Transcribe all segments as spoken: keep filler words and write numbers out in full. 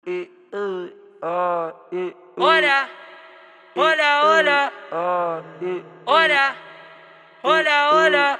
Olha, olha, olha, olha, olha, olha.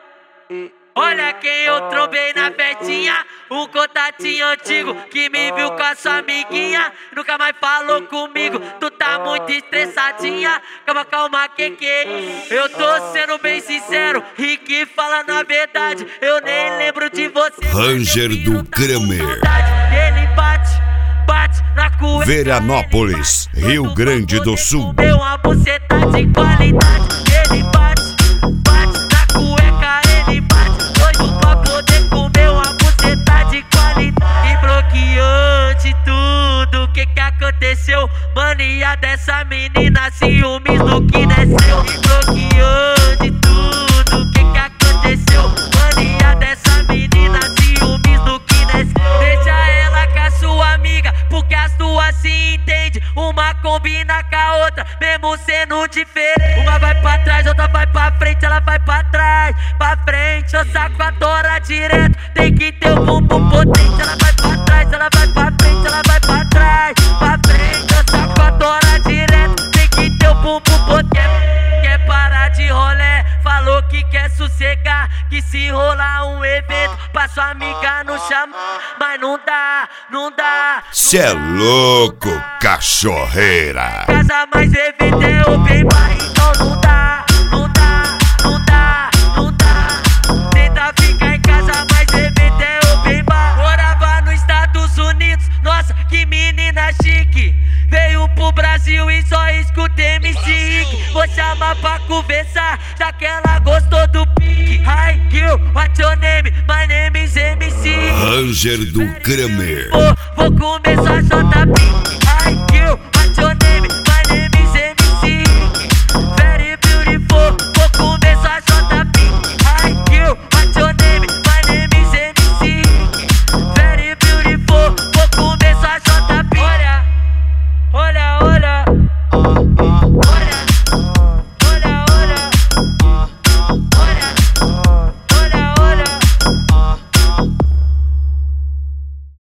Olha quem eu trombei na festinha, um contatinho antigo que me viu com a sua amiguinha, nunca mais falou comigo, tu tá muito estressadinha. Calma, calma, que que é? Eu tô sendo bem sincero, Rick fala na verdade, eu nem lembro de você. Ranger do Kramer. Ele bate, bate na cueca. Veranópolis, Rio Grande do Sul. Deu uma buceta de qualidade. Ele bate, bate na cueca, ele bate doido pra poder comer uma buceta de qualidade. E bloqueou de tudo, o que que aconteceu? Mania dessa menina, ciúmes do que desceu. E bloqueou de tudo, o que que aconteceu? Mania dessa menina, ciúmes do que desceu. Deixa ela com a sua amiga, porque as duas se entendem. Uma combina com a outra, mesmo sendo diferente. Uma vai pra trás, outra vai pra frente, ela vai pra trás, pra frente. Eu saco a tora direto, tem que ter o bumbum potente. Ela vai pra trás, ela vai pra frente, ela vai pra trás, pra frente. Eu saco a tora direto, tem que ter o bumbum potente. Quer parar de rolé, falou que quer sossegar, que se rolar um evento pra sua amiga não chamar. Mas não dá, não dá. Cê é louco, cachorreira. Casa mais evento é open bar, então não dá, não dá, não dá, não dá. Tenta ficar em casa, mais evento é open bar. Morava nos Estados Unidos, nossa, que menina chique. Veio pro Brasil e só escuta M C Rick. Vou chamar pra conversar, já que ela gostou do pique. Hi girl, what's your name? My name is M C. Ranger do Kramer. Vou, vou começar a soltar pique.